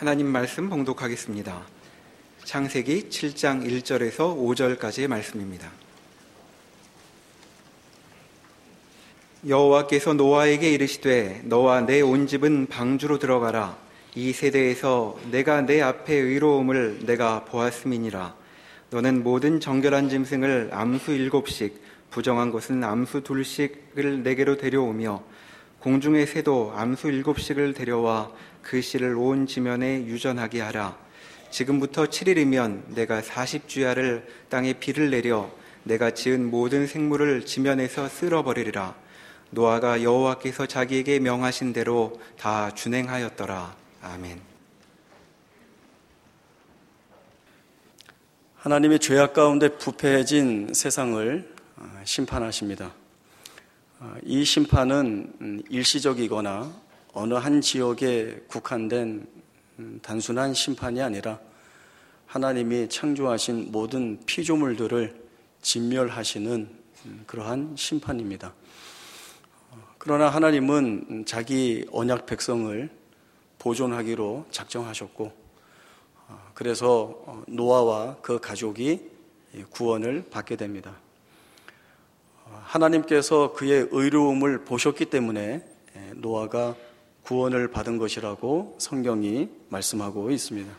하나님 말씀 봉독하겠습니다. 창세기 7장 1절에서 5절까지의 말씀입니다. 여호와께서 노아에게 이르시되 너와 내 온 집은 방주로 들어가라. 이 세대에서 내가 내 앞에 의로움을 내가 보았음이니라. 너는 모든 정결한 짐승을 암수 7씩 부정한 것은 암수 2씩을 내게로 데려오며 공중의 새도 암수 7씩을 데려와 그 씨를 온 지면에 유전하게 하라. 지금부터 7일이면 내가 40주야를 땅에 비를 내려 내가 지은 모든 생물을 지면에서 쓸어버리리라. 노아가 여호와께서 자기에게 명하신 대로 다 준행하였더라. 아멘. 하나님의 죄악 가운데 부패해진 세상을 심판하십니다. 이 심판은 일시적이거나 어느 한 지역에 국한된 단순한 심판이 아니라 하나님이 창조하신 모든 피조물들을 진멸하시는 그러한 심판입니다. 그러나 하나님은 자기 언약 백성을 보존하기로 작정하셨고, 그래서 노아와 그 가족이 구원을 받게 됩니다. 하나님께서 그의 의로움을 보셨기 때문에 노아가 구원을 받은 것이라고 성경이 말씀하고 있습니다.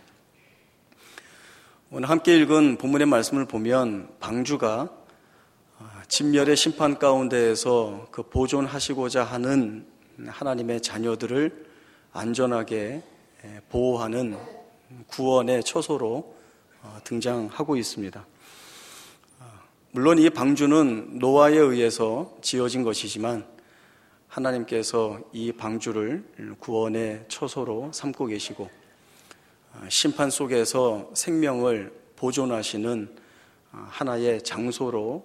오늘 함께 읽은 본문의 말씀을 보면 방주가 진멸의 심판 가운데에서 그 보존하시고자 하는 하나님의 자녀들을 안전하게 보호하는 구원의 처소로 등장하고 있습니다. 물론 이 방주는 노아에 의해서 지어진 것이지만 하나님께서 이 방주를 구원의 처소로 삼고 계시고 심판 속에서 생명을 보존하시는 하나의 장소로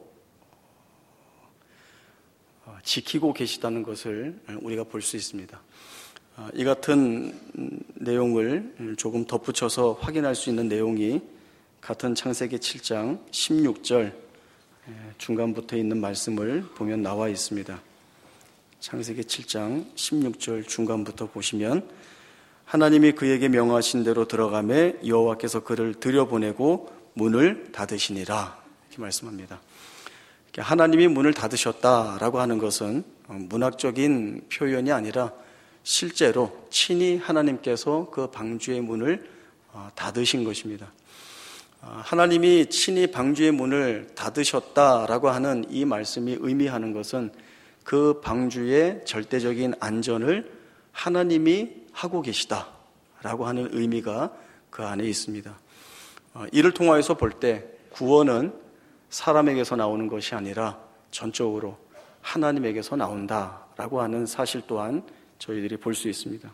지키고 계시다는 것을 우리가 볼 수 있습니다. 이 같은 내용을 조금 덧붙여서 확인할 수 있는 내용이 같은 창세기 7장 16절 중간부터 있는 말씀을 보면 나와 있습니다. 창세기 7장 16절 중간부터 보시면 하나님이 그에게 명하신 대로 들어가매 여호와께서 그를 들여보내고 문을 닫으시니라 이렇게 말씀합니다. 하나님이 문을 닫으셨다라고 하는 것은 문학적인 표현이 아니라 실제로 친히 하나님께서 그 방주의 문을 닫으신 것입니다. 하나님이 친히 방주의 문을 닫으셨다라고 하는 이 말씀이 의미하는 것은 그 방주의 절대적인 안전을 하나님이 하고 계시다라고 하는 의미가 그 안에 있습니다. 이를 통하여서 볼 때 구원은 사람에게서 나오는 것이 아니라 전적으로 하나님에게서 나온다라고 하는 사실 또한 저희들이 볼 수 있습니다.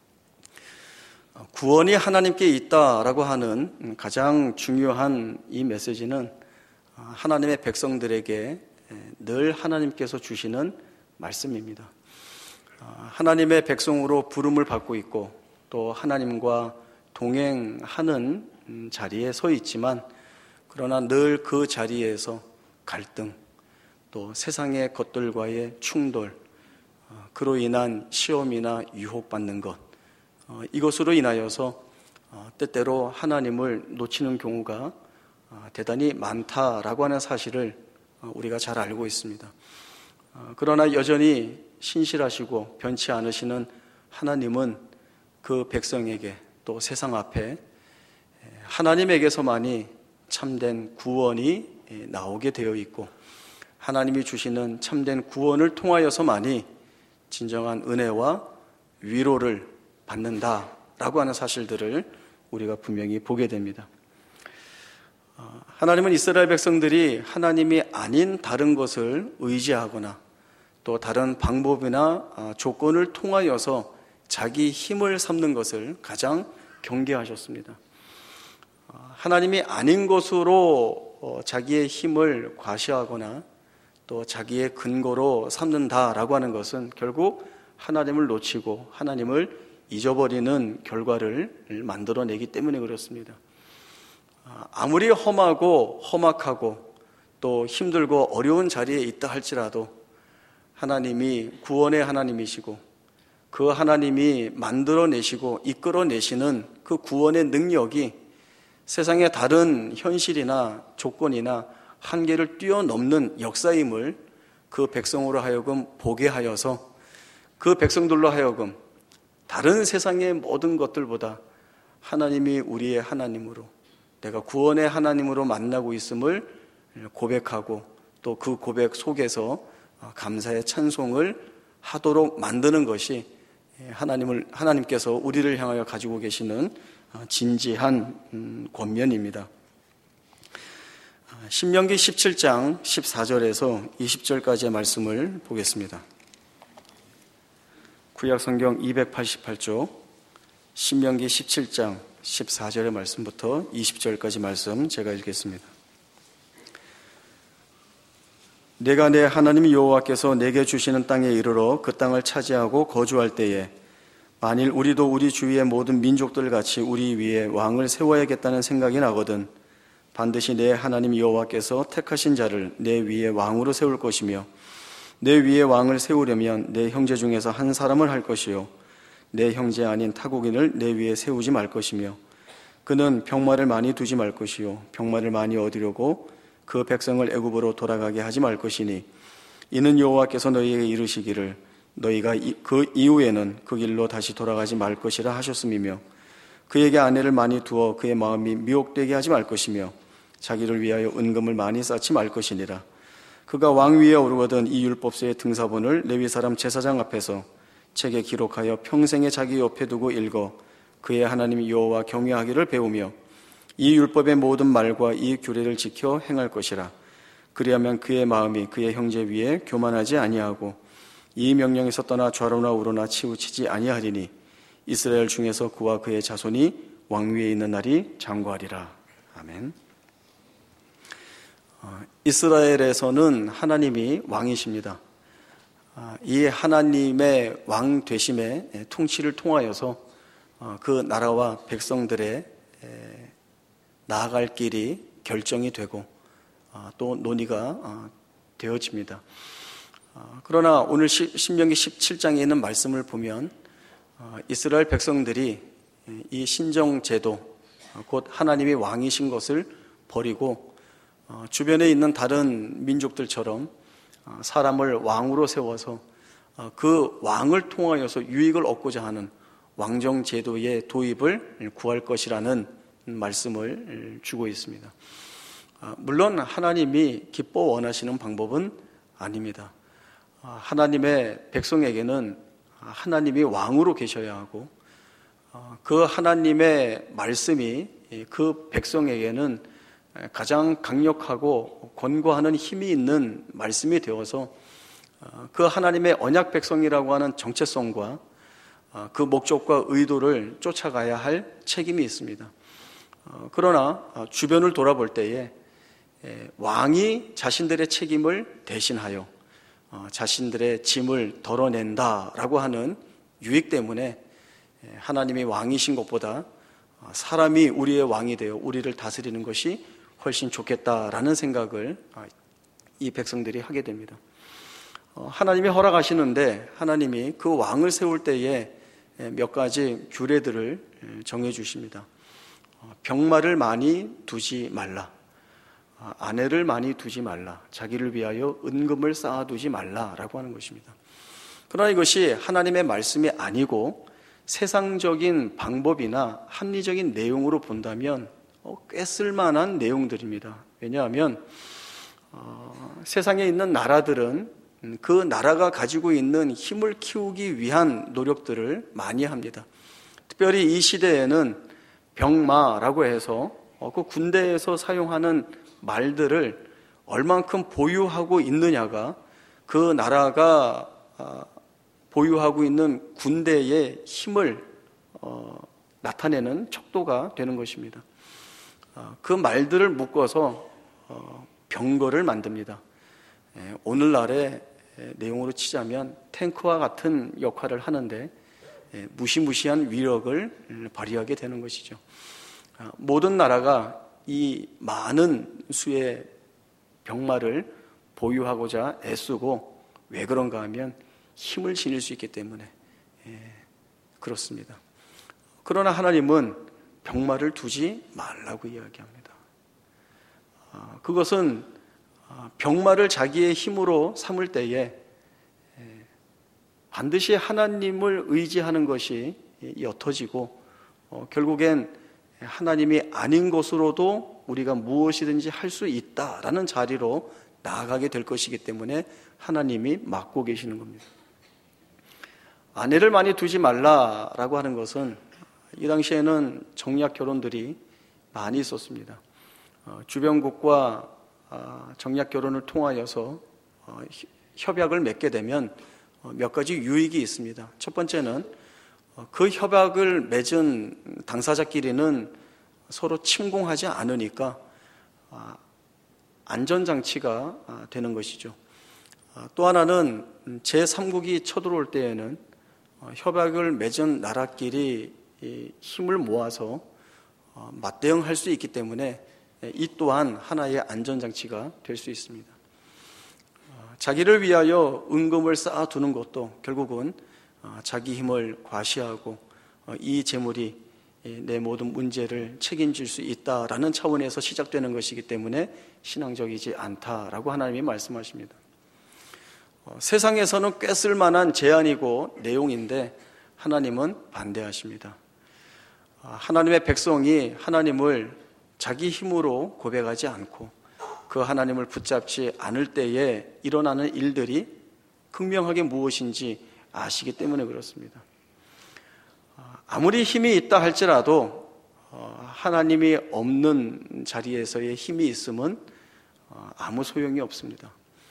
구원이 하나님께 있다라고 하는 가장 중요한 이 메시지는 하나님의 백성들에게 늘 하나님께서 주시는 말씀입니다. 하나님의 백성으로 부름을 받고 있고 또 하나님과 동행하는 자리에 서 있지만 그러나 늘 그 자리에서 갈등, 또 세상의 것들과의 충돌, 그로 인한 시험이나 유혹받는 것, 이것으로 인하여서 때때로 하나님을 놓치는 경우가 대단히 많다라고 하는 사실을 우리가 잘 알고 있습니다. 그러나 여전히 신실하시고 변치 않으시는 하나님은 그 백성에게 또 세상 앞에 하나님에게서만이 참된 구원이 나오게 되어 있고 하나님이 주시는 참된 구원을 통하여서만이 진정한 은혜와 위로를 받는다라고 하는 사실들을 우리가 분명히 보게 됩니다. 하나님은 이스라엘 백성들이 하나님이 아닌 다른 것을 의지하거나 또 다른 방법이나 조건을 통하여서 자기 힘을 삼는 것을 가장 경계하셨습니다. 하나님이 아닌 것으로 자기의 힘을 과시하거나 또 자기의 근거로 삼는다라고 하는 것은 결국 하나님을 놓치고 하나님을 잊어버리는 결과를 만들어내기 때문에 그렇습니다. 아무리 험하고 험악하고 또 힘들고 어려운 자리에 있다 할지라도 하나님이 구원의 하나님이시고 그 하나님이 만들어내시고 이끌어내시는 그 구원의 능력이 세상의 다른 현실이나 조건이나 한계를 뛰어넘는 역사임을 그 백성으로 하여금 보게 하여서 그 백성들로 하여금 다른 세상의 모든 것들보다 하나님이 우리의 하나님으로, 내가 구원의 하나님으로 만나고 있음을 고백하고 또 그 고백 속에서 감사의 찬송을 하도록 만드는 것이 하나님께서 우리를 향하여 가지고 계시는 진지한 권면입니다. 신명기 17장 14절에서 20절까지의 말씀을 보겠습니다. 구약성경 288쪽 신명기 17장 14절의 말씀부터 20절까지 말씀 제가 읽겠습니다. 내가 내 하나님 여호와께서 내게 주시는 땅에 이르러 그 땅을 차지하고 거주할 때에 만일 우리도 우리 주위의 모든 민족들 같이 우리 위에 왕을 세워야겠다는 생각이 나거든 반드시 내 하나님 여호와께서 택하신 자를 내 위에 왕으로 세울 것이며 내 위에 왕을 세우려면 내 형제 중에서 한 사람을 할 것이요 내 형제 아닌 타국인을 내 위에 세우지 말 것이며 그는 병마를 많이 두지 말 것이요 병마를 많이 얻으려고 그 백성을 애굽으로 돌아가게 하지 말 것이니 이는 여호와께서 너희에게 이르시기를 너희가 그 이후에는 그 길로 다시 돌아가지 말 것이라 하셨음이며 그에게 아내를 많이 두어 그의 마음이 미혹되게 하지 말 것이며 자기를 위하여 은금을 많이 쌓지 말 것이니라. 그가 왕 위에 오르거든 이 율법서의 등사본을 레위 사람 제사장 앞에서 책에 기록하여 평생에 자기 옆에 두고 읽어 그의 하나님 여호와 경외하기를 배우며 이 율법의 모든 말과 이 규례를 지켜 행할 것이라. 그리하면 그의 마음이 그의 형제 위에 교만하지 아니하고 이 명령에서 떠나 좌로나 우로나 치우치지 아니하리니 이스라엘 중에서 그와 그의 자손이 왕위에 있는 날이 장구하리라. 아멘. 이스라엘에서는 하나님이 왕이십니다. 이 하나님의 왕 되심의 통치를 통하여서 그 나라와 백성들의 나아갈 길이 결정이 되고 또 논의가 되어집니다. 그러나 오늘 신명기 17장에 있는 말씀을 보면 이스라엘 백성들이 이 신정제도, 곧 하나님이 왕이신 것을 버리고 주변에 있는 다른 민족들처럼 사람을 왕으로 세워서 그 왕을 통하여서 유익을 얻고자 하는 왕정제도의 도입을 구할 것이라는 말씀을 주고 있습니다. 물론 하나님이 기뻐 원하시는 방법은 아닙니다. 하나님의 백성에게는 하나님이 왕으로 계셔야 하고 그 하나님의 말씀이 그 백성에게는 가장 강력하고 권고하는 힘이 있는 말씀이 되어서 그 하나님의 언약 백성이라고 하는 정체성과 그 목적과 의도를 쫓아가야 할 책임이 있습니다. 그러나 주변을 돌아볼 때에 왕이 자신들의 책임을 대신하여 자신들의 짐을 덜어낸다라고 하는 유익 때문에 하나님이 왕이신 것보다 사람이 우리의 왕이 되어 우리를 다스리는 것이 훨씬 좋겠다라는 생각을 이 백성들이 하게 됩니다. 하나님이 허락하시는데 하나님이 그 왕을 세울 때에 몇 가지 규례들을 정해 주십니다. 병마를 많이 두지 말라, 아내를 많이 두지 말라, 자기를 위하여 은금을 쌓아두지 말라라고 하는 것입니다. 그러나 이것이 하나님의 말씀이 아니고 세상적인 방법이나 합리적인 내용으로 본다면 꽤 쓸만한 내용들입니다. 왜냐하면 세상에 있는 나라들은 그 나라가 가지고 있는 힘을 키우기 위한 노력들을 많이 합니다. 특별히 이 시대에는 병마라고 해서 그 군대에서 사용하는 말들을 얼만큼 보유하고 있느냐가 그 나라가 보유하고 있는 군대의 힘을 나타내는 척도가 되는 것입니다. 그 말들을 묶어서 병거를 만듭니다. 오늘날의 내용으로 치자면 탱크와 같은 역할을 하는데 무시무시한 위력을 발휘하게 되는 것이죠. 모든 나라가 이 많은 수의 병마를 보유하고자 애쓰고 왜 그런가 하면 힘을 지닐 수 있기 때문에 그렇습니다. 그러나 하나님은 병마를 두지 말라고 이야기합니다. 그것은 병마를 자기의 힘으로 삼을 때에 반드시 하나님을 의지하는 것이 옅어지고 결국엔 하나님이 아닌 것으로도 우리가 무엇이든지 할 수 있다라는 자리로 나아가게 될 것이기 때문에 하나님이 막고 계시는 겁니다. 아내를 많이 두지 말라라고 하는 것은 이 당시에는 정략 결혼들이 많이 있었습니다. 주변국과 정략 결혼을 통하여서 협약을 맺게 되면 몇 가지 유익이 있습니다. 첫 번째는 그 협약을 맺은 당사자끼리는 서로 침공하지 않으니까 안전장치가 되는 것이죠. 또 하나는 제3국이 쳐들어올 때에는 협약을 맺은 나라끼리 힘을 모아서 맞대응할 수 있기 때문에 이 또한 하나의 안전장치가 될 수 있습니다. 자기를 위하여 은금을 쌓아두는 것도 결국은 자기 힘을 과시하고 이 재물이 내 모든 문제를 책임질 수 있다라는 차원에서 시작되는 것이기 때문에 신앙적이지 않다라고 하나님이 말씀하십니다. 세상에서는 꽤 쓸만한 제안이고 내용인데 하나님은 반대하십니다. 하나님의 백성이 하나님을 자기 힘으로 고백하지 않고 그 하나님을 붙잡지 않을 때에 일어나는 일들이 극명하게 무엇인지 아시기 때문에 그렇습니다. 아무리 힘이 있다 할지라도 하나님이 없는 자리에서의 힘이 있음은 아무 소용이 없습니다.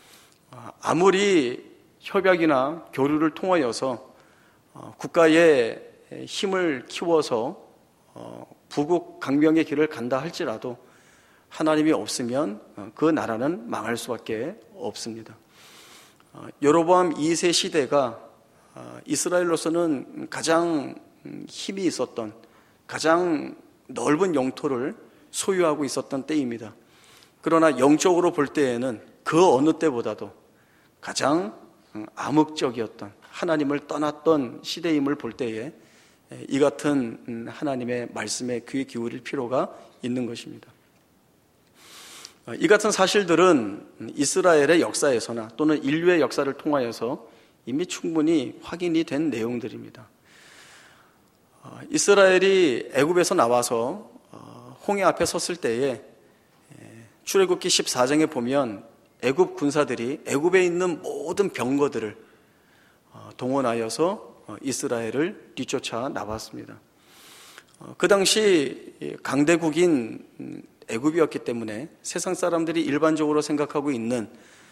아무리 협약이나 교류를 통하여서 국가의 힘을 키워서 부국 강병의 길을 간다 할지라도 하나님이 없으면 그 나라는 망할 수밖에 없습니다. 여로보암 2세 시대가 이스라엘로서는 가장 힘이 있었던, 가장 넓은 영토를 소유하고 있었던 때입니다. 그러나 영적으로 볼 때에는 그 어느 때보다도 가장 암흑적이었던, 하나님을 떠났던 시대임을 볼 때에 이 같은 하나님의 말씀에 귀 기울일 필요가 있는 것입니다. 이 같은 사실들은 이스라엘의 역사에서나 또는 인류의 역사를 통하여서 이미 충분히 확인이 된 내용들입니다. 이스라엘이 애굽에서 나와서 홍해 앞에 섰을 때에 출애굽기 14장에 보면 애굽 군사들이 애굽에 있는 모든 병거들을 동원하여서 이스라엘을 뒤쫓아 나왔습니다. 그 당시 강대국인 애굽이었기 때문에 세상 사람들이 일반적으로 생각하고 있는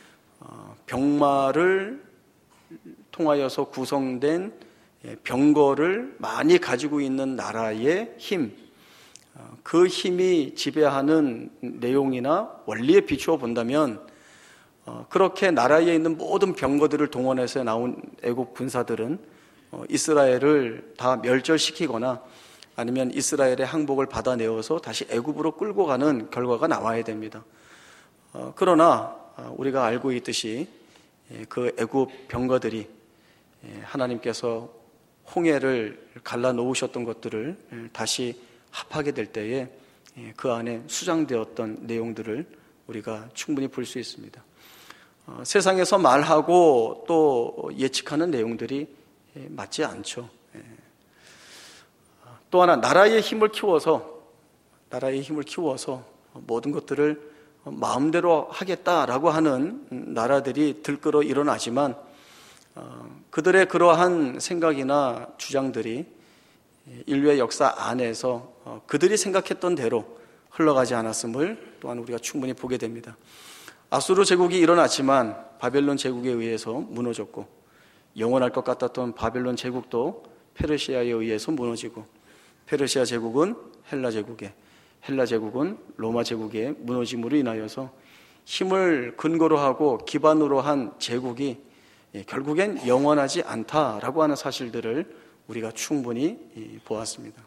병마를 통하여서 구성된 병거를 많이 가지고 있는 나라의 힘, 그 힘이 지배하는 내용이나 원리에 비추어 본다면 그렇게 나라에 있는 모든 병거들을 동원해서 나온 애국 군사들은 이스라엘을 다 멸절시키거나 아니면 이스라엘의 항복을 받아내어서 다시 애굽으로 끌고 가는 결과가 나와야 됩니다. 그러나 우리가 알고 있듯이 그 애굽 병거들이 하나님께서 홍해를 갈라놓으셨던 것들을 다시 합하게 될 때에 그 안에 수장되었던 내용들을 우리가 충분히 볼 수 있습니다. 세상에서 말하고 또 예측하는 내용들이 맞지 않죠. 또 하나 나라의 힘을 키워서 모든 것들을 마음대로 하겠다라고 하는 나라들이 들끓어 일어나지만 그들의 그러한 생각이나 주장들이 인류의 역사 안에서 그들이 생각했던 대로 흘러가지 않았음을 또한 우리가 충분히 보게 됩니다. 아수르 제국이 일어났지만 바벨론 제국에 의해서 무너졌고 영원할 것 같았던 바벨론 제국도 페르시아에 의해서 무너지고 페르시아 제국은 헬라 제국에, 헬라 제국은 로마 제국의 무너짐으로 인하여서 힘을 근거로 하고 기반으로 한 제국이 결국엔 영원하지 않다라고 하는 사실들을 우리가 충분히 보았습니다.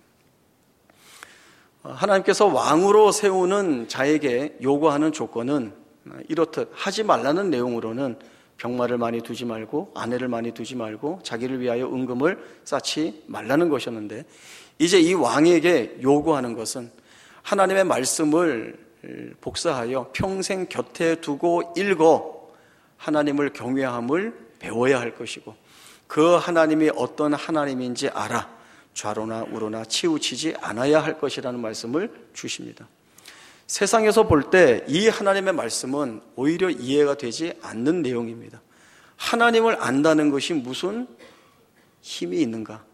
하나님께서 왕으로 세우는 자에게 요구하는 조건은 이렇듯 하지 말라는 내용으로는 병마를 많이 두지 말고 아내를 많이 두지 말고 자기를 위하여 은금을 쌓지 말라는 것이었는데, 이제 이 왕에게 요구하는 것은 하나님의 말씀을 복사하여 평생 곁에 두고 읽어 하나님을 경외함을 배워야 할 것이고, 그 하나님이 어떤 하나님인지 알아 좌로나 우로나 치우치지 않아야 할 것이라는 말씀을 주십니다. 세상에서 볼 때 이 하나님의 말씀은 오히려 이해가 되지 않는 내용입니다. 하나님을 안다는 것이 무슨 힘이 있는가?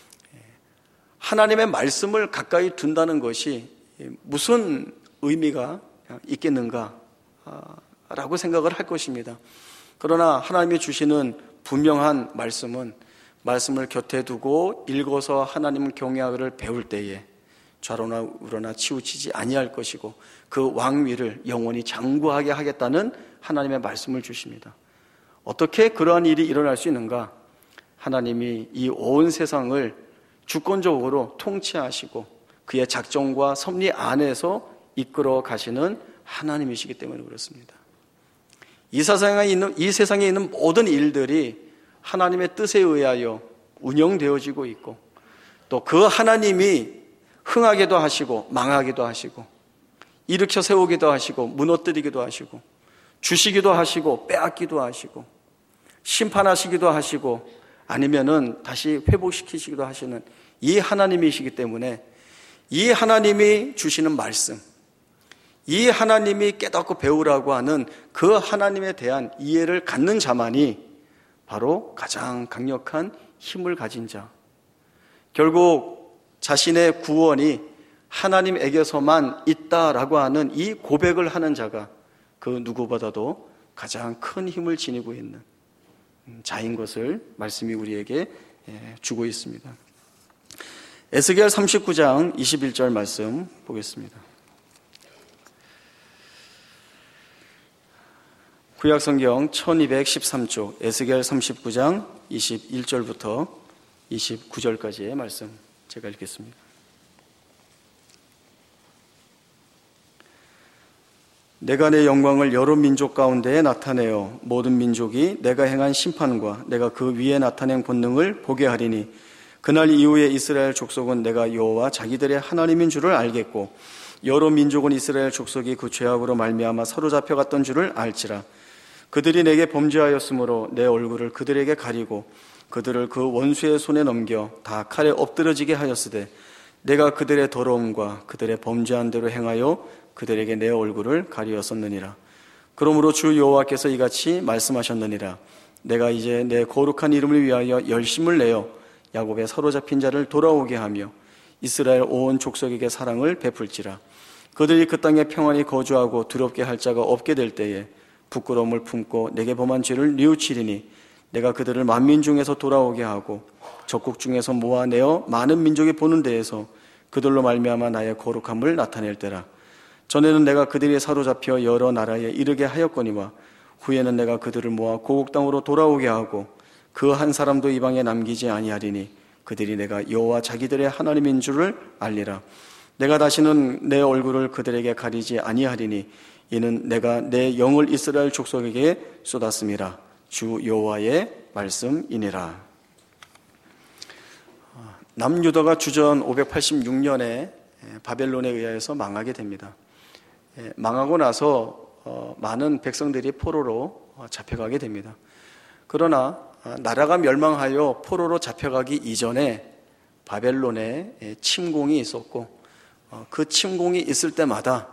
하나님의 말씀을 가까이 둔다는 것이 무슨 의미가 있겠는가? 라고 생각을 할 것입니다. 그러나 하나님이 주시는 분명한 말씀은, 말씀을 곁에 두고 읽어서 하나님을 경외하기를 배울 때에 좌로나 우로나 치우치지 아니할 것이고 그 왕위를 영원히 장구하게 하겠다는 하나님의 말씀을 주십니다. 어떻게 그러한 일이 일어날 수 있는가? 하나님이 이 온 세상을 주권적으로 통치하시고 그의 작정과 섭리 안에서 이끌어 가시는 하나님이시기 때문에 그렇습니다. 이 세상에 있는 모든 일들이 하나님의 뜻에 의하여 운영되어지고 있고, 또 그 하나님이 흥하게도 하시고 망하기도 하시고 일으켜 세우기도 하시고 무너뜨리기도 하시고 주시기도 하시고 빼앗기도 하시고 심판하시기도 하시고 아니면은 다시 회복시키시기도 하시는 이 하나님이시기 때문에, 이 하나님이 주시는 말씀, 이 하나님이 깨닫고 배우라고 하는 그 하나님에 대한 이해를 갖는 자만이 바로 가장 강력한 힘을 가진 자, 결국 자신의 구원이 하나님에게서만 있다라고 하는 이 고백을 하는 자가 그 누구보다도 가장 큰 힘을 지니고 있는 자인 것을 말씀이 우리에게 주고 있습니다. 에스겔 39장 21절 말씀 보겠습니다. 구약성경 1213쪽 에스겔 39장 21절부터 29절까지의 말씀 제가 읽겠습니다. 내가 내 영광을 여러 민족 가운데에 나타내어 모든 민족이 내가 행한 심판과 내가 그 위에 나타낸 권능을 보게 하리니, 그날 이후에 이스라엘 족속은 내가 여호와 자기들의 하나님인 줄을 알겠고 여러 민족은 이스라엘 족속이 그 죄악으로 말미암아 사로잡혀갔던 줄을 알지라. 그들이 내게 범죄하였으므로 내 얼굴을 그들에게 가리고 그들을 그 원수의 손에 넘겨 다 칼에 엎드러지게 하였으되, 내가 그들의 더러움과 그들의 범죄한 대로 행하여 그들에게 내 얼굴을 가리었었느니라. 그러므로 주 여호와께서 이같이 말씀하셨느니라. 내가 이제 내 거룩한 이름을 위하여 열심을 내어 야곱의 사로잡힌 자를 돌아오게 하며 이스라엘 온 족속에게 사랑을 베풀지라. 그들이 그 땅에 평안히 거주하고 두렵게 할 자가 없게 될 때에 부끄러움을 품고 내게 범한 죄를 뉘우치리니, 내가 그들을 만민 중에서 돌아오게 하고 적국 중에서 모아내어 많은 민족이 보는 데에서 그들로 말미암아 나의 거룩함을 나타낼 때라. 전에는 내가 그들이 사로잡혀 여러 나라에 이르게 하였거니와 후에는 내가 그들을 모아 고국 땅으로 돌아오게 하고 그 한 사람도 이방에 남기지 아니하리니, 그들이 내가 여호와 자기들의 하나님인 줄을 알리라. 내가 다시는 내 얼굴을 그들에게 가리지 아니하리니, 이는 내가 내 영을 이스라엘 족속에게 쏟았음이라. 주 여호와의 말씀이니라. 남유다가 주전 586년에 바벨론에 의하여서 망하게 됩니다. 망하고 나서 많은 백성들이 포로로 잡혀가게 됩니다. 그러나 나라가 멸망하여 포로로 잡혀가기 이전에 바벨론에 침공이 있었고, 그 침공이 있을 때마다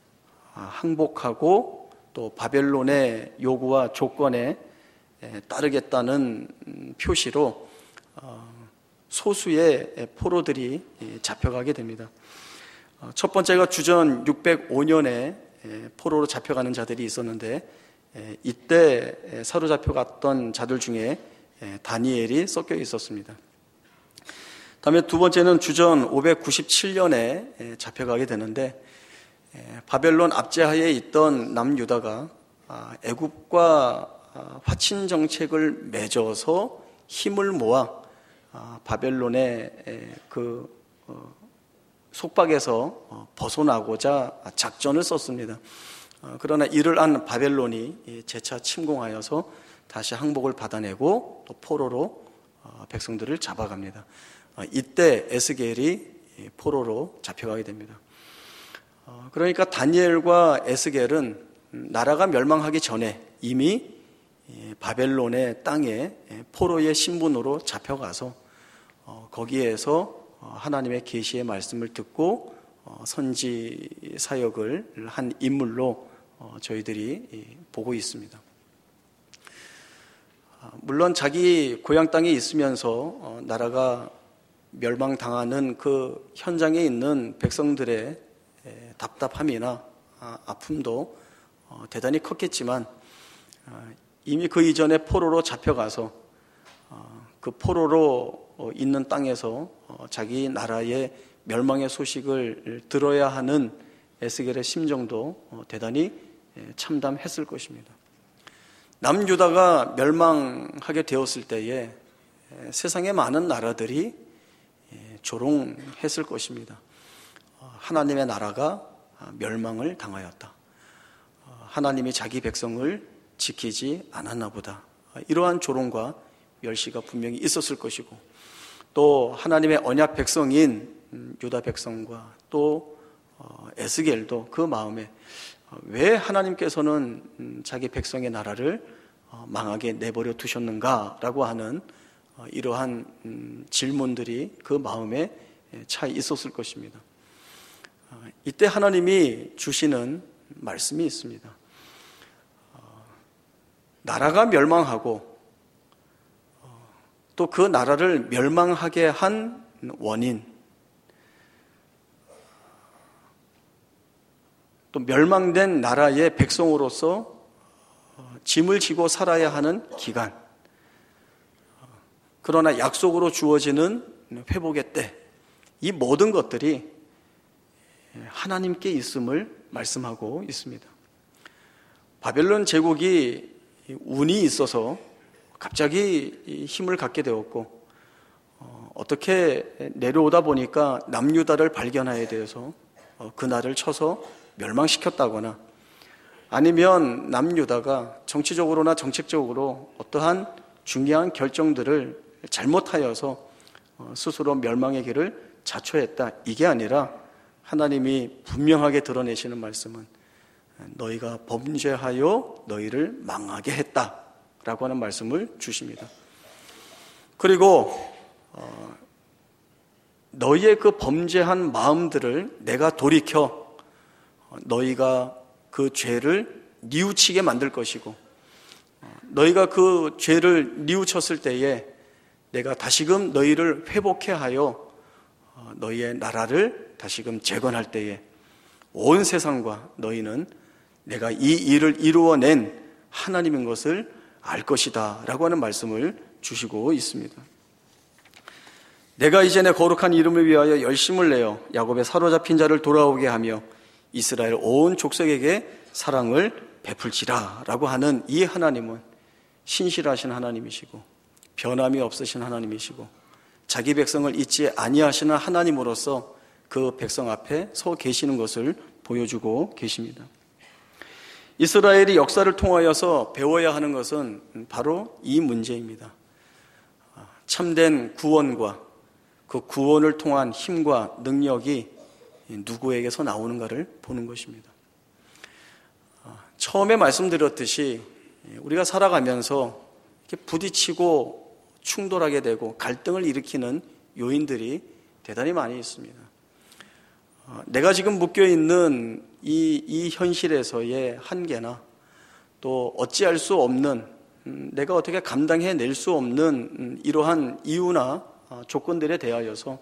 항복하고 또 바벨론의 요구와 조건에 따르겠다는 표시로 소수의 포로들이 잡혀가게 됩니다. 첫 번째가 주전 605년에 포로로 잡혀가는 자들이 있었는데, 이때 사로잡혀갔던 자들 중에 다니엘이 섞여 있었습니다. 다음에 두 번째는 주전 597년에 잡혀가게 되는데, 바벨론 압제하에 있던 남유다가 애굽과 화친 정책을 맺어서 힘을 모아 바벨론의 그 속박에서 벗어나고자 작전을 썼습니다. 그러나 이를 안 바벨론이 재차 침공하여서 다시 항복을 받아내고 또 포로로 백성들을 잡아갑니다. 이때 에스겔이 포로로 잡혀가게 됩니다. 그러니까 다니엘과 에스겔은 나라가 멸망하기 전에 이미 바벨론의 땅에 포로의 신분으로 잡혀가서 거기에서 하나님의 계시의 말씀을 듣고 선지 사역을 한 인물로 저희들이 보고 있습니다. 물론 자기 고향 땅에 있으면서 나라가 멸망당하는 그 현장에 있는 백성들의 답답함이나 아픔도 대단히 컸겠지만 이미 그 이전에 포로로 잡혀가서 그 포로로 있는 땅에서 자기 나라의 멸망의 소식을 들어야 하는 에스겔의 심정도 대단히 참담했을 것입니다. 남유다가 멸망하게 되었을 때에 세상의 많은 나라들이 조롱했을 것입니다. 하나님의 나라가 멸망을 당하였다. 하나님이 자기 백성을 지키지 않았나 보다. 이러한 조롱과 멸시가 분명히 있었을 것이고, 또 하나님의 언약 백성인 유다 백성과 또 에스겔도 그 마음에 왜 하나님께서는 자기 백성의 나라를 망하게 내버려 두셨는가라고 하는 이러한 질문들이 그 마음에 차 있었을 것입니다. 이때 하나님이 주시는 말씀이 있습니다. 나라가 멸망하고 또 그 나라를 멸망하게 한 원인, 또 멸망된 나라의 백성으로서 짐을 지고 살아야 하는 기간, 그러나 약속으로 주어지는 회복의 때, 이 모든 것들이 하나님께 있음을 말씀하고 있습니다. 바벨론 제국이 운이 있어서 갑자기 힘을 갖게 되었고, 어떻게 내려오다 보니까 남유다를 발견하게 되어서 그날을 쳐서 멸망시켰다거나, 아니면 남유다가 정치적으로나 정책적으로 어떠한 중요한 결정들을 잘못하여서 스스로 멸망의 길을 자초했다, 이게 아니라 하나님이 분명하게 드러내시는 말씀은 너희가 범죄하여 너희를 망하게 했다라고 하는 말씀을 주십니다. 그리고 너희의 그 범죄한 마음들을 내가 돌이켜 너희가 그 죄를 뉘우치게 만들 것이고, 너희가 그 죄를 뉘우쳤을 때에 내가 다시금 너희를 회복해 하여 너희의 나라를 다시금 재건할 때에 온 세상과 너희는 내가 이 일을 이루어낸 하나님인 것을 알 것이다 라고 하는 말씀을 주시고 있습니다. 내가 이제 내 거룩한 이름을 위하여 열심을 내어 야곱의 사로잡힌 자를 돌아오게 하며 이스라엘 온 족속에게 사랑을 베풀지라 라고 하는 이 하나님은 신실하신 하나님이시고 변함이 없으신 하나님이시고 자기 백성을 잊지 아니하시는 하나님으로서 그 백성 앞에 서 계시는 것을 보여주고 계십니다. 이스라엘이 역사를 통하여서 배워야 하는 것은 바로 이 문제입니다. 참된 구원과 그 구원을 통한 힘과 능력이 누구에게서 나오는가를 보는 것입니다. 처음에 말씀드렸듯이 우리가 살아가면서 이렇게 부딪히고 충돌하게 되고 갈등을 일으키는 요인들이 대단히 많이 있습니다. 내가 지금 묶여있는 이 현실에서의 한계나 또 어찌할 수 없는, 내가 어떻게 감당해낼 수 없는 이러한 이유나 조건들에 대하여서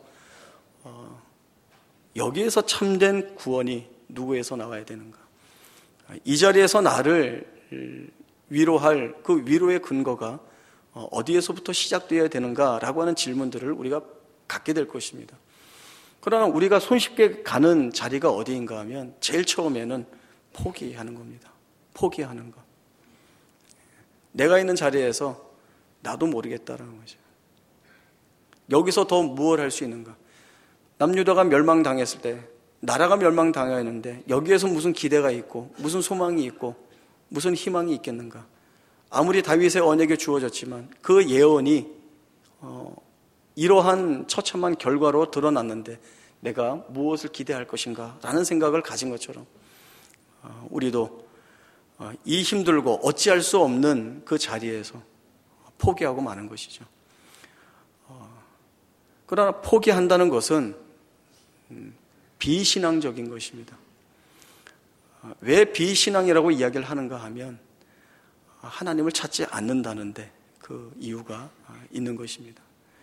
여기에서 참된 구원이 누구에서 나와야 되는가, 이 자리에서 나를 위로할 그 위로의 근거가 어디에서부터 시작되어야 되는가라고 하는 질문들을 우리가 갖게 될 것입니다. 그러나 우리가 손쉽게 가는 자리가 어디인가 하면 제일 처음에는 포기하는 겁니다. 포기하는 것. 내가 있는 자리에서 나도 모르겠다라는 거죠. 여기서 더 무엇을 할 수 있는가? 남유다가 멸망당했을 때 나라가 멸망당했는데 여기에서 무슨 기대가 있고 무슨 소망이 있고 무슨 희망이 있겠는가? 아무리 다윗의 언약이 주어졌지만 그 예언이 이러한 처참한 결과로 드러났는데 내가 무엇을 기대할 것인가 라는 생각을 가진 것처럼 우리도 이 힘들고 어찌할 수 없는 그 자리에서 포기하고 마는 것이죠. 그러나 포기한다는 것은 비신앙적인 것입니다. 왜 비신앙이라고 이야기를 하는가 하면 하나님을 찾지 않는다는데 그 이유가 있는 것입니다.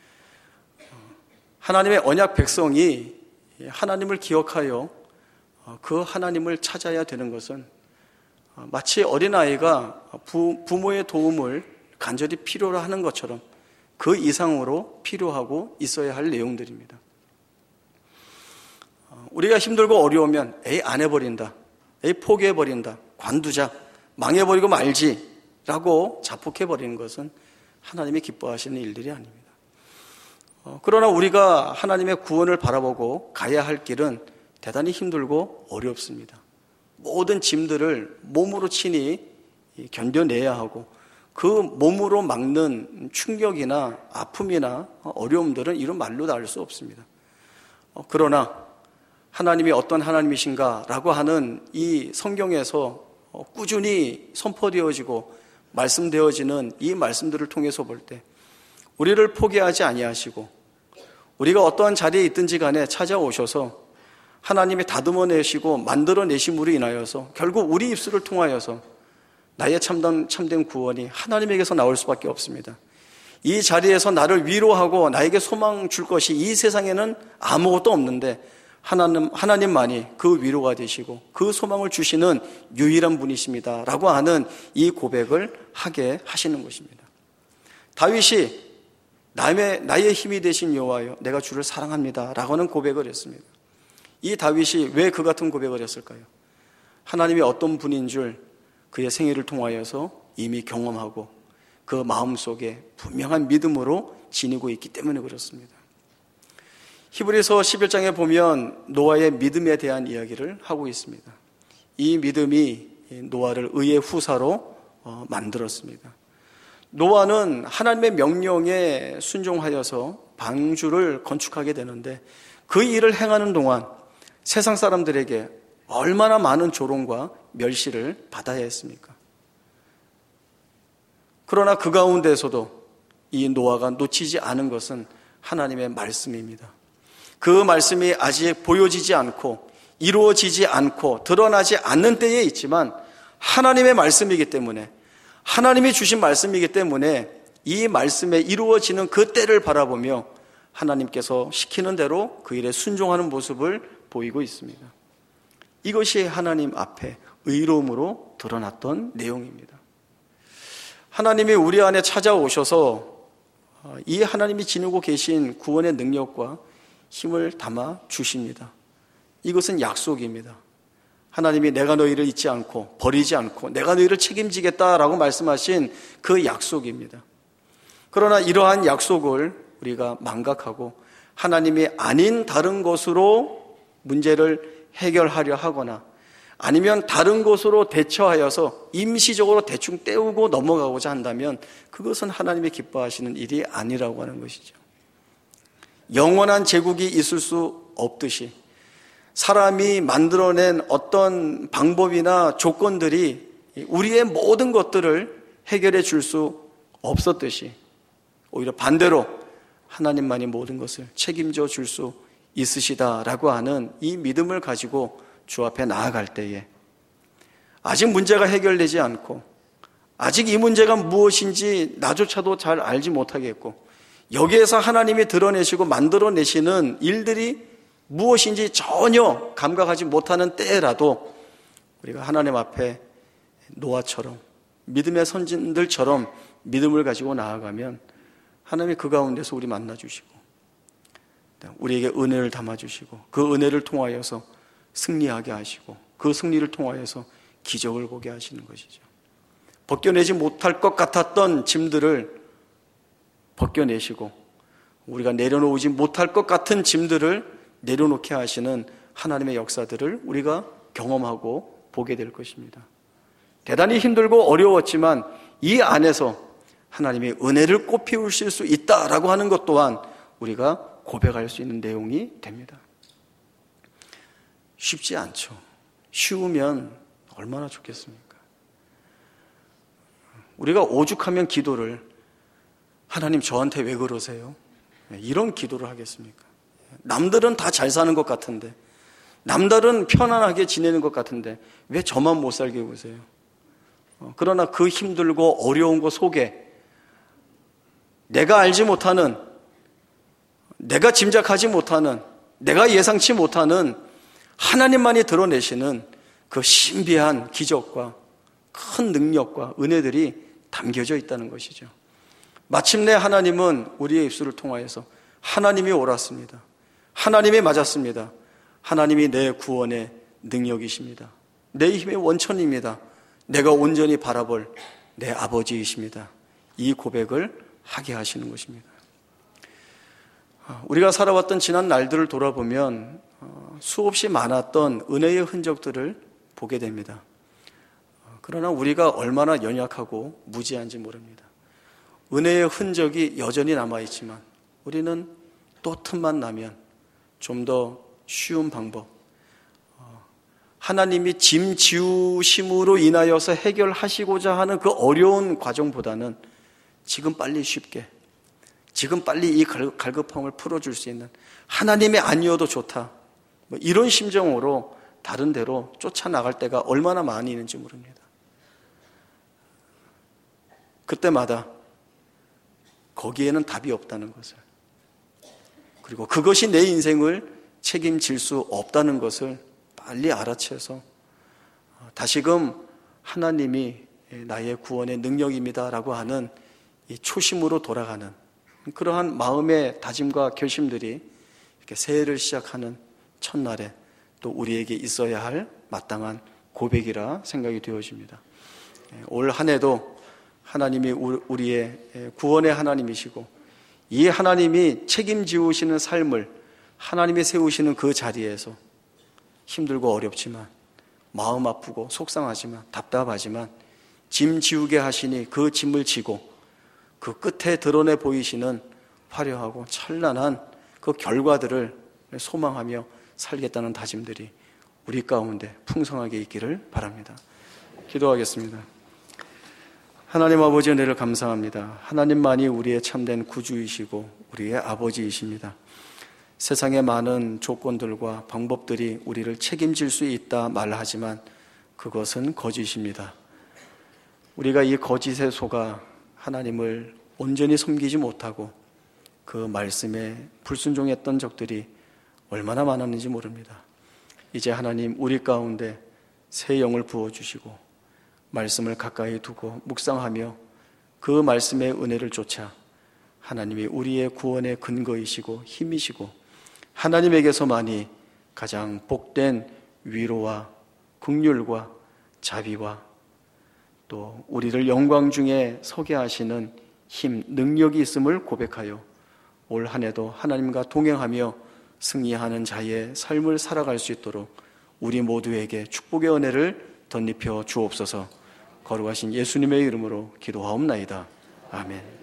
하나님의 언약 백성이 하나님을 기억하여 그 하나님을 찾아야 되는 것은 마치 어린아이가 부모의 도움을 간절히 필요로 하는 것처럼 그 이상으로 필요하고 있어야 할 내용들입니다. 우리가 힘들고 어려우면 안 해버린다, 포기해버린다, 관두자, 망해버리고 말지 라고 자폭해버리는 것은 하나님이 기뻐하시는 일들이 아닙니다. 그러나 우리가 하나님의 구원을 바라보고 가야 할 길은 대단히 힘들고 어렵습니다. 모든 짐들을 몸으로 친히 견뎌내야 하고 그 몸으로 막는 충격이나 아픔이나 어려움들은 이런 말로 다 알 수 없습니다. 그러나 하나님이 어떤 하나님이신가 라고 하는 이 성경에서 꾸준히 선포되어지고 말씀되어지는 이 말씀들을 통해서 볼 때 우리를 포기하지 아니하시고 우리가 어떠한 자리에 있든지 간에 찾아오셔서 하나님이 다듬어내시고 만들어내심으로 인하여서 결국 우리 입술을 통하여서 나의 참된 구원이 하나님에게서 나올 수밖에 없습니다. 이 자리에서 나를 위로하고 나에게 소망 줄 것이 이 세상에는 아무것도 없는데 하나님만이 그 위로가 되시고 그 소망을 주시는 유일한 분이십니다 라고 하는 이 고백을 하게 하시는 것입니다. 다윗이 나의 힘이 되신 여호와여 내가 주를 사랑합니다 라고 하는 고백을 했습니다. 이 다윗이 왜 그 같은 고백을 했을까요? 하나님이 어떤 분인 줄 그의 생애를 통하여서 이미 경험하고 그 마음속에 분명한 믿음으로 지니고 있기 때문에 그렇습니다. 히브리서 11장에 보면 노아의 믿음에 대한 이야기를 하고 있습니다. 이 믿음이 노아를 의의 후사로 만들었습니다. 노아는 하나님의 명령에 순종하여서 방주를 건축하게 되는데 그 일을 행하는 동안 세상 사람들에게 얼마나 많은 조롱과 멸시를 받아야 했습니까? 그러나 그 가운데서도 이 노아가 놓치지 않은 것은 하나님의 말씀입니다. 그 말씀이 아직 보여지지 않고 이루어지지 않고 드러나지 않는 때에 있지만 하나님의 말씀이기 때문에 하나님이 주신 말씀이기 때문에 이 말씀에 이루어지는 그 때를 바라보며 하나님께서 시키는 대로 그 일에 순종하는 모습을 보이고 있습니다. 이것이 하나님 앞에 의로움으로 드러났던 내용입니다. 하나님이 우리 안에 찾아오셔서 이 하나님이 지니고 계신 구원의 능력과 힘을 담아 주십니다. 이것은 약속입니다. 하나님이 내가 너희를 잊지 않고 버리지 않고 내가 너희를 책임지겠다라고 말씀하신 그 약속입니다. 그러나 이러한 약속을 우리가 망각하고 하나님이 아닌 다른 것으로 문제를 해결하려 하거나 아니면 다른 것으로 대처하여서 임시적으로 대충 때우고 넘어가고자 한다면 그것은 하나님이 기뻐하시는 일이 아니라고 하는 것이죠. 영원한 제국이 있을 수 없듯이 사람이 만들어낸 어떤 방법이나 조건들이 우리의 모든 것들을 해결해 줄 수 없었듯이 오히려 반대로 하나님만이 모든 것을 책임져 줄 수 있으시다라고 하는 이 믿음을 가지고 주 앞에 나아갈 때에 아직 문제가 해결되지 않고 아직 이 문제가 무엇인지 나조차도 잘 알지 못하겠고 여기에서 하나님이 드러내시고 만들어내시는 일들이 무엇인지 전혀 감각하지 못하는 때라도 우리가 하나님 앞에 노아처럼 믿음의 선진들처럼 믿음을 가지고 나아가면 하나님이 그 가운데서 우리 만나주시고 우리에게 은혜를 담아주시고 그 은혜를 통하여서 승리하게 하시고 그 승리를 통하여서 기적을 보게 하시는 것이죠. 벗겨내지 못할 것 같았던 짐들을 벗겨내시고 우리가 내려놓지 못할 것 같은 짐들을 내려놓게 하시는 하나님의 역사들을 우리가 경험하고 보게 될 것입니다. 대단히 힘들고 어려웠지만 이 안에서 하나님의 은혜를 꽃피우실 수 있다라고 하는 것 또한 우리가 고백할 수 있는 내용이 됩니다. 쉽지 않죠. 쉬우면 얼마나 좋겠습니까? 우리가 오죽하면 기도를 하나님 저한테 왜 그러세요? 이런 기도를 하겠습니까? 남들은 다 잘 사는 것 같은데, 남들은 편안하게 지내는 것 같은데 왜 저만 못 살게 구세요? 그러나 그 힘들고 어려운 것 속에 내가 알지 못하는, 내가 짐작하지 못하는, 내가 예상치 못하는 하나님만이 드러내시는 그 신비한 기적과 큰 능력과 은혜들이 담겨져 있다는 것이죠. 마침내 하나님은 우리의 입술을 통하여서 하나님이 옳았습니다. 하나님이 맞았습니다. 하나님이 내 구원의 능력이십니다. 내 힘의 원천입니다. 내가 온전히 바라볼 내 아버지이십니다. 이 고백을 하게 하시는 것입니다. 우리가 살아왔던 지난 날들을 돌아보면 수없이 많았던 은혜의 흔적들을 보게 됩니다. 그러나 우리가 얼마나 연약하고 무지한지 모릅니다. 은혜의 흔적이 여전히 남아있지만 우리는 또 틈만 나면 좀 더 쉬운 방법, 하나님이 짐 지우심으로 인하여서 해결하시고자 하는 그 어려운 과정보다는 지금 빨리 쉽게, 지금 빨리 이 갈급함을 풀어줄 수 있는 하나님이 아니어도 좋다, 이런 심정으로 다른 데로 쫓아나갈 때가 얼마나 많이 있는지 모릅니다. 그때마다 거기에는 답이 없다는 것을, 그리고 그것이 내 인생을 책임질 수 없다는 것을 빨리 알아채서 다시금 하나님이 나의 구원의 능력입니다라고 하는 이 초심으로 돌아가는 그러한 마음의 다짐과 결심들이 이렇게 새해를 시작하는 첫날에 또 우리에게 있어야 할 마땅한 고백이라 생각이 되어집니다. 올 한 해도 하나님이 우리의 구원의 하나님이시고 이 하나님이 책임지우시는 삶을 하나님이 세우시는 그 자리에서 힘들고 어렵지만, 마음 아프고 속상하지만, 답답하지만 짐 지우게 하시니 그 짐을 지고 그 끝에 드러내 보이시는 화려하고 찬란한 그 결과들을 소망하며 살겠다는 다짐들이 우리 가운데 풍성하게 있기를 바랍니다. 기도하겠습니다. 하나님 아버지 은혜를 감사합니다. 하나님만이 우리의 참된 구주이시고 우리의 아버지이십니다. 세상의 많은 조건들과 방법들이 우리를 책임질 수 있다 말하지만 그것은 거짓입니다. 우리가 이 거짓에 속아 하나님을 온전히 섬기지 못하고 그 말씀에 불순종했던 적들이 얼마나 많았는지 모릅니다. 이제 하나님 우리 가운데 새 영을 부어주시고 말씀을 가까이 두고 묵상하며 그 말씀의 은혜를 쫓아 하나님이 우리의 구원의 근거이시고 힘이시고 하나님에게서만이 가장 복된 위로와 긍휼과 자비와 또 우리를 영광 중에 서게 하시는 힘, 능력이 있음을 고백하여 올 한 해도 하나님과 동행하며 승리하는 자의 삶을 살아갈 수 있도록 우리 모두에게 축복의 은혜를 덧입혀 주옵소서. 거룩하신 예수님의 이름으로 기도하옵나이다. 아멘.